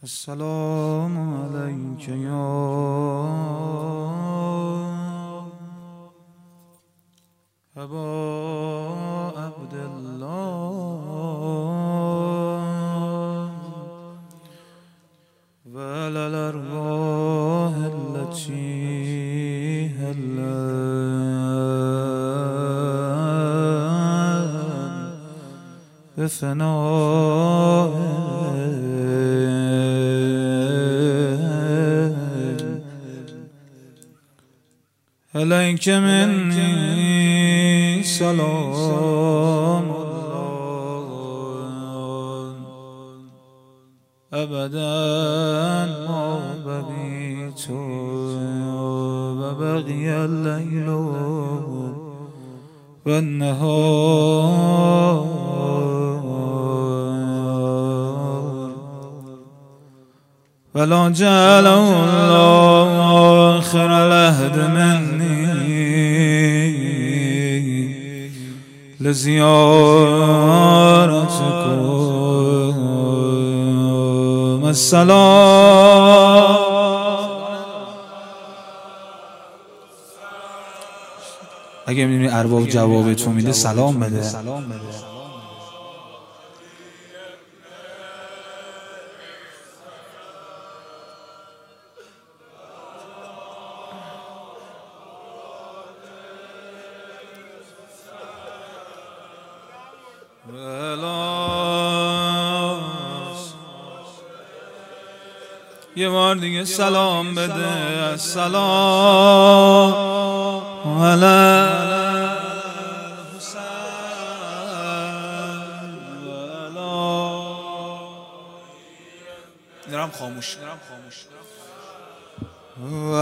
السلام عليك يا أبا عبد الله وعلى الأرواح التي هلت بثنائك عليك مني سلام الله أبدا ما بقيت وبقي الليل والنهار ولا جعل الله آخر العهد مني لزيارتكم السلام. اگه می‌بینی ارباب جواب تو میده سلام بده. یه بار دیگه سلام بده. سلام علی حسین نرم خاموش و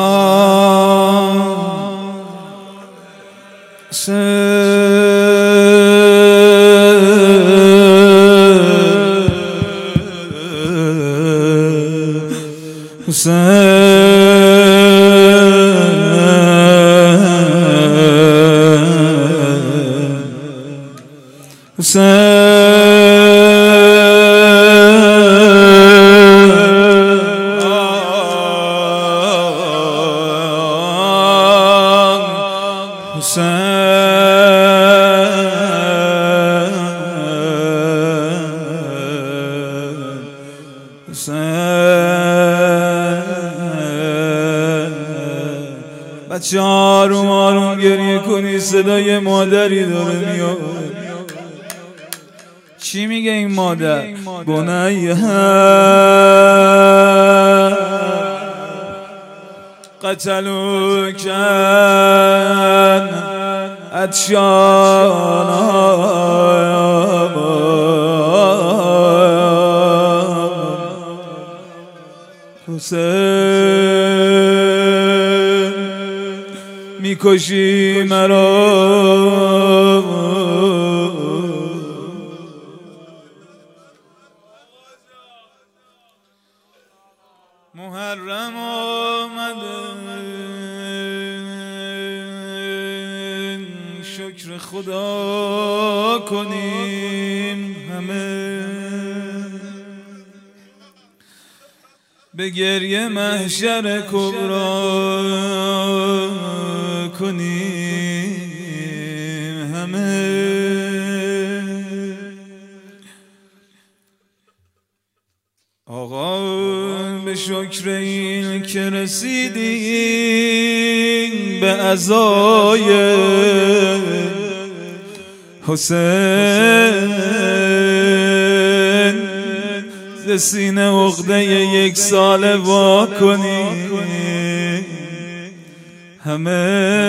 بچه آروم آروم گریه کنی، صدای مادری داره میاد. چی میگه این مادر؟ بنیه قتلو کن اتشانا حسین میکشی مرا. محرم آمده شکر خدا کنیم همه، به گریه محشر کبرا کنیم همه. آقا به شکر این که رسیدیم به عزای حسین، ز سینه عقده 1 ساله وا کنیم همه.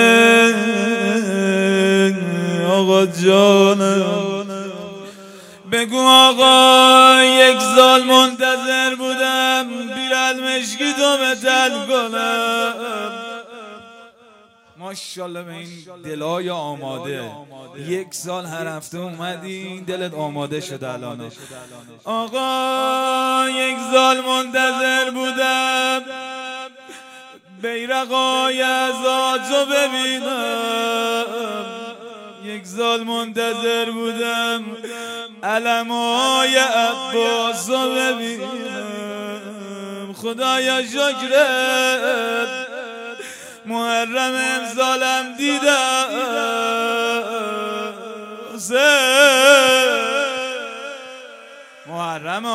آقا جانم بگو آقا 1 سال منتظر بودم پیرالمشکی تو بتل کنم. ماشاءالله به این دلای آماده. 1 سال هر هفته اومدی دلت آماده شده الان. آقا 1 سال منتظر بودم بیرقای ازادو ببینم، 1 سال منتظر بودم علمای عباسو ببینم. خدایا شکرت محرم امسالم دیدم محرم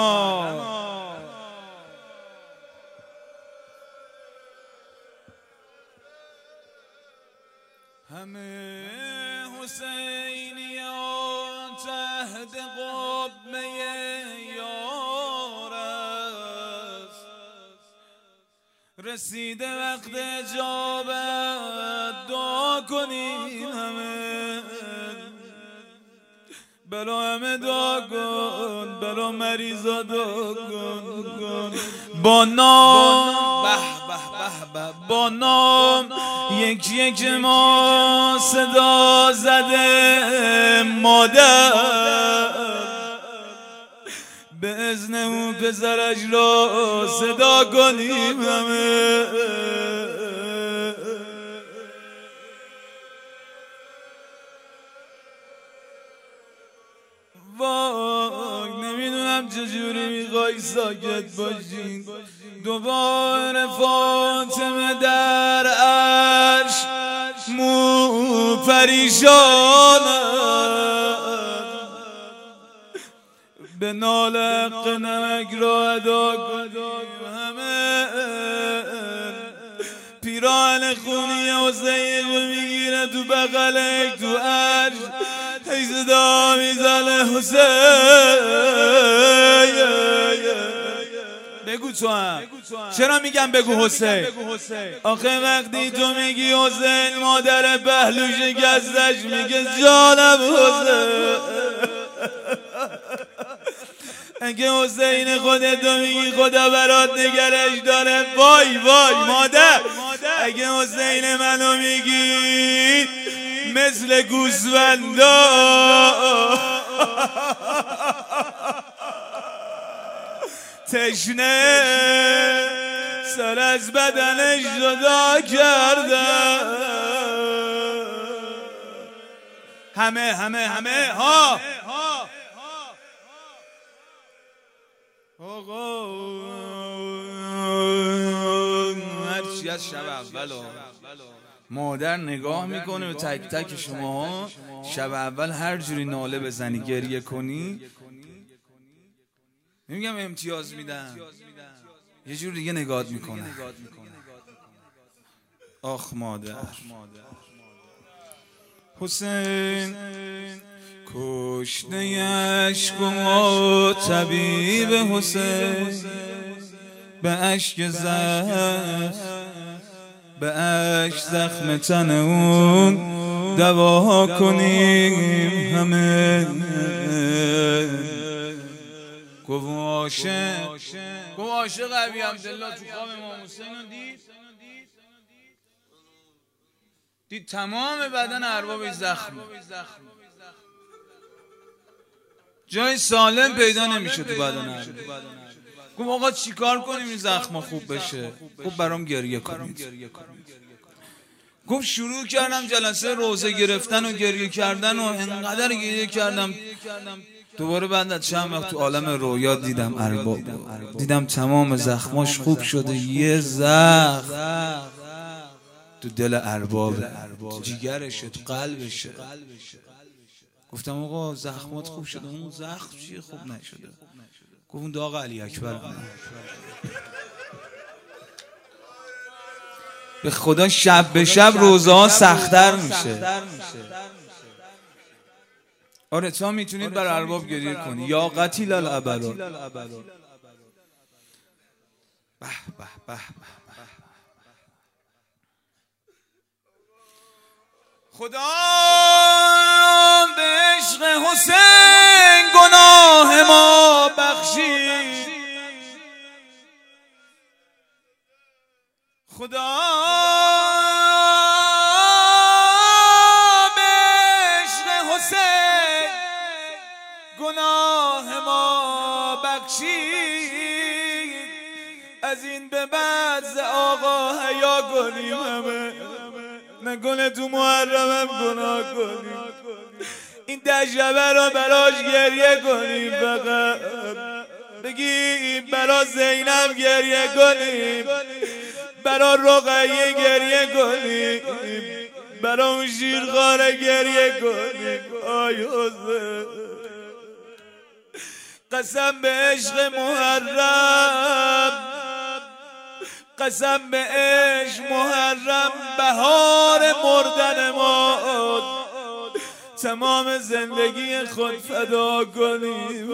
همه حسینیان تحت قبه یار است رسیده وقت اجابت دعا کنیم همه برا همه دعا کن برا مریضا دعا کن با نام با نام یک یک ما صدا زده مادر به اذن اون پسرش را صدا کنیم همه وای نمیدونم چجوری میخوای ساکت باشین دوباره فاطمه در عرش مو پریشانه به ناله حق نمک را ادا کنیم همه پیراهن خونی حسین رو میگیره تو بغلک تو عرش ای صدا میزنه حسین بگو تو هم چرا میگم بگو حسین آخه وقتی تو میگی حسین مادر پهلو شکستش میگه جانم حسین اگه حسین خودتو میگی خدا برات نگرش داره وای وای مادر اگه حسین منو میگی مثل گوسفندا تشنه سر از بدنش جدا کرده همه ها آقا هرچی از شب اول مادر نگاه میکنه به تک تک شما شب اول هر جوری ناله بزنی گریه کنی نمیگم امتیاز میدم یه جور دیگه نگاه میکنه آخ مادر حسین کشته عشق و طبیب حسین به عشق زخم تن اون دوا کنیم همه گو عاشق ابی عبدالله تو خواب امام حسین رو دید تمام بدن اربابش زخم جای سالم پیدا نمیشه تو بدن ارباب گفت آقا چی کار کنیم این زخم خوب بشه گفت برام گریه کنید گفت شروع کردم جلسه روزه گرفتن و گریه کردن و انقدر گریه کردم دوباره بعد از چند وقت تو عالم رویا دیدم ارباب دیدم تمام زخماش خوب شده یه زخم تو دل ارباب تو جیگرشه تو قلبشه گفتم آقا زخمات خوب شده اون زخم چیه خوب نشده گفت اون داغ علی اکبر به خدا شب به شب روزه ها سخت‌تر میشه آره تا میتونید بر ارباب گریه کنی یا قتیل الابرار خدا به عشق حسین گناه ما بخشید خدا به عشق حسین گناه ما بخشید از این به بعد ز آقا حیا کنیم همه نکنه تو محرمم گناه کنیم این دشبه رو براش گریه کنیم فقط بگیم برا زینب گریه کنیم، برا رقیه گریه کنیم، برا اون شیرخواره گریه کنیم. آی حسین قسم به عشق محرم، قسم به عشق محرم، بهار مردن ما تمام زندگی خود فدا کنیم.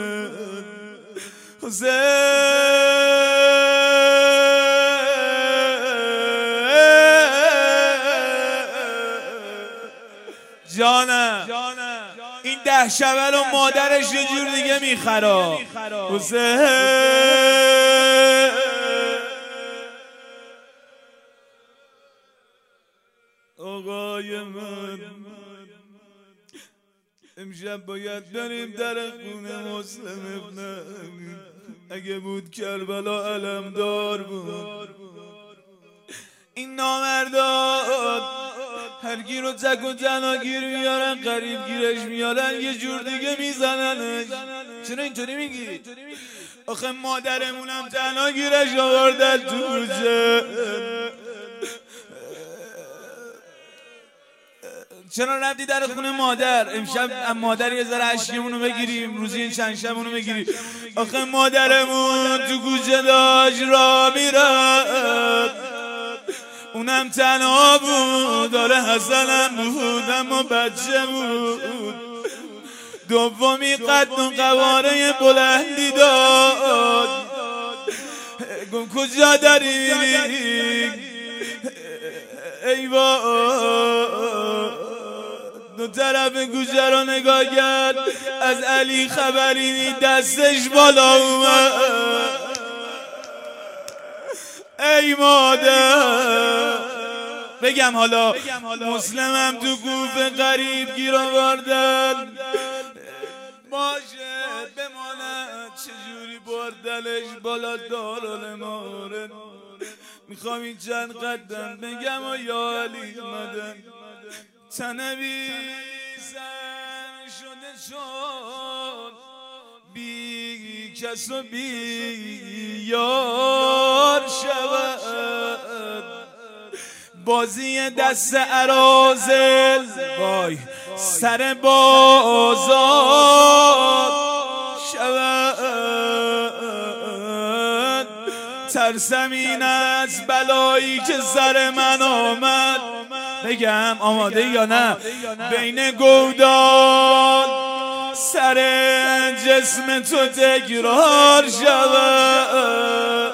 جانم این 10 شبه رو مادرش یه جور دیگه میخرا. حسین آقای من امشب باید بریم در خونه مسلم ابن، اگه بود کربلا علمدار بود. این نامردان هر کی رو تک و تنها گیر میارن، قریب گیرش میارن، یه جور دیگه میزننش. چرا اینطوری میگی؟ آخه مادرمونم تنها گیرش آوردن تو کوچه. چرا رفتی در خونه مادر؟ امشب مادر یه ذره عشقیمونو بگیریم، روزی این چند شبونو بگیریم. آخه مادرمون تو کوچه داشت را میرفت، اونم تنها بود، داره حسنم بود اما بچه بود. دومی قد و قواره بلندی داد. گم کجا داری میری؟ ای وای دو طرف کوچه رو نگاه کرد، از علی خبری نی، دستش بالا اومد. ای مادر بگم حالا مسلمم تو کوفه قریب گیر آوردن، باشه بماند چجوری بردلش بالا دارالمارن. میخوام این چند قدم بگم و یا علی مدن تنویزن شده چون بی کس و بی یار شود. بازی دست اراذل وای سر بازار شود. ترسم این از بلایی که سر من آمد. بگم آماده یا نه؟ بین گودال سر جسم تو تکرار شود.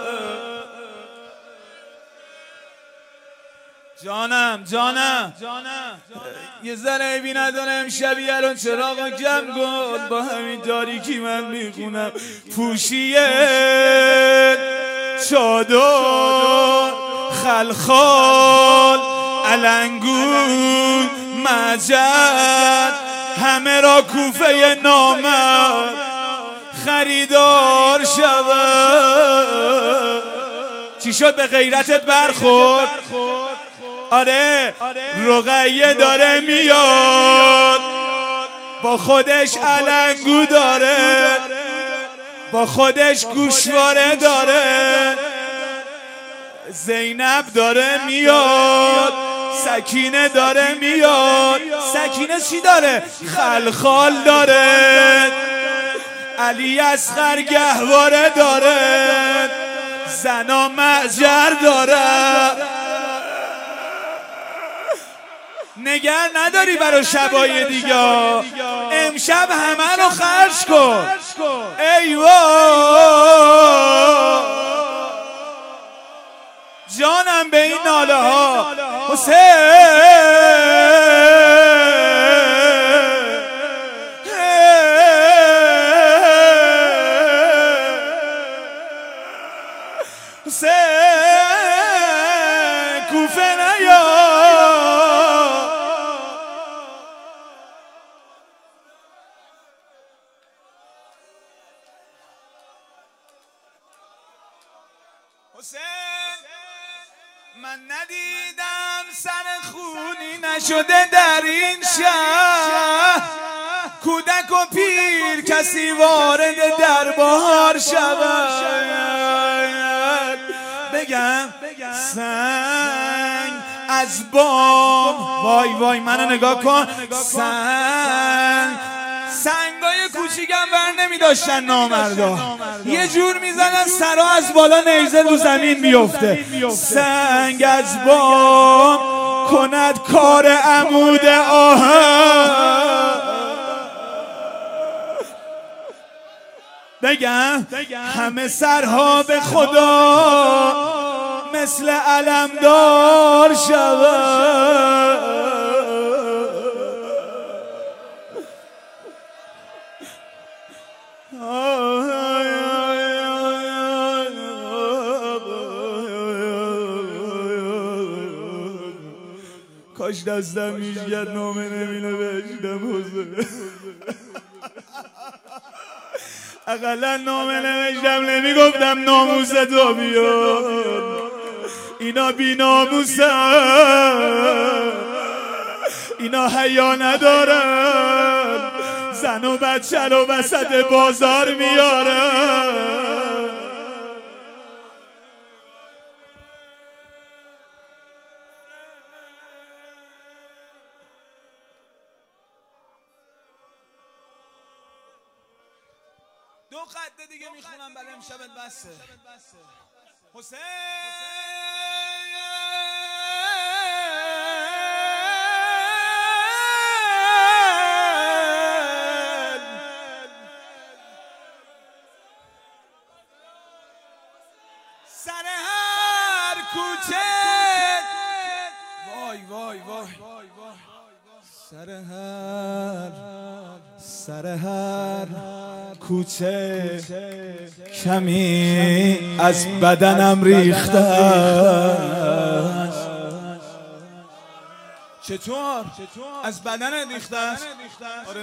جانم یه ذره بی نداره امشبی الان چراغ کم کن، با همین تاریکی من میخونم. پوشیه چادر خلخال علنگون مجد، همه را کوفه نامرد خریدار شود. چی شد به غیرتت برخورد؟ آره رقیه داره میاد، با خودش علنگو داره، با خودش گوشواره داره. زینب داره میاد، سکینه داره میاد. سکینه چی داره؟ خلخال داره. علی اصغر گهواره داره، زنا معجر داره. نگر نداری برای شبای دیگه، امشب همه رو خرج کن. ای وای جانم به این ناله ها. حسین کوفه نیا. حسین من ندیدم سر خونی نشده در این شهر، کودک و پیر کسی وارد دربار شود، بگم سنگ از بام، وای وای منو نگاه کن، سنگای کوچیکم بر نمی داشتن نامردا، یه جور میزنن سرا از بالا نیزه رو زمین بیفته. سنگ از بام کند کار عمود آهن، بگم همه سرها به خدا مثل علمدار شود. کاش دستم میشگرد نامه نمینه بهشتم حضور، اقلا نامه نوشتم نمیگفتم ناموس تو بیار، اینا بی ناموسن، اینا حیا ندارن، زن و بچه رو وسط بازار میارن. دو خط دیگه میخونم برای امشبت بسه. حسین سر هر کوچه، وای وای وای، سر هر کوچه کمی از بدنم ریختن. چطور؟ از بدن ریختن؟ آره،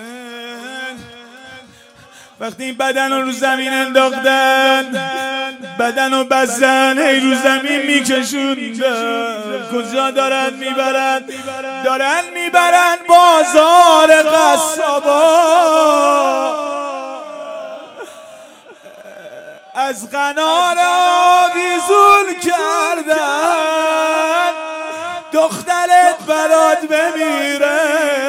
وقتی این بدن رو زمین انداختن، بدن رو بستن، هی رو زمین میکشوندن. کجا دارن میبرن؟ دارن میبرن بازار قصابا. از قنار آویزون کردن دخترت برات بمیره.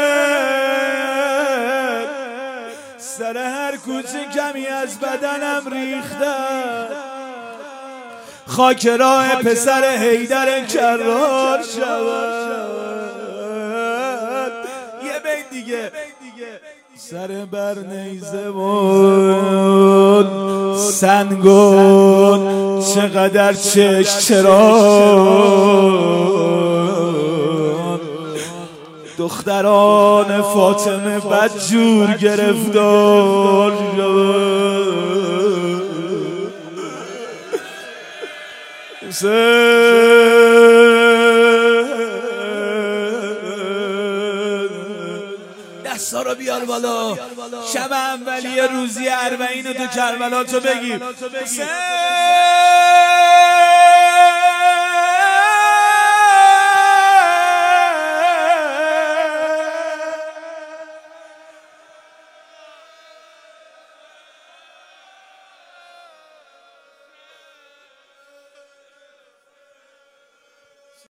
سر هر کوچه کمی از بدنم ریختن، خاک راه پسر حیدر کرار شود. یه بیت دیگه، سر بر نیزه بود سنگون چقدر چشم چرا، دختران فاطمه بدجور گرفتار دستا رو بیار بالا، شب اولیه روزی 40 تو کربلا تو بگیر.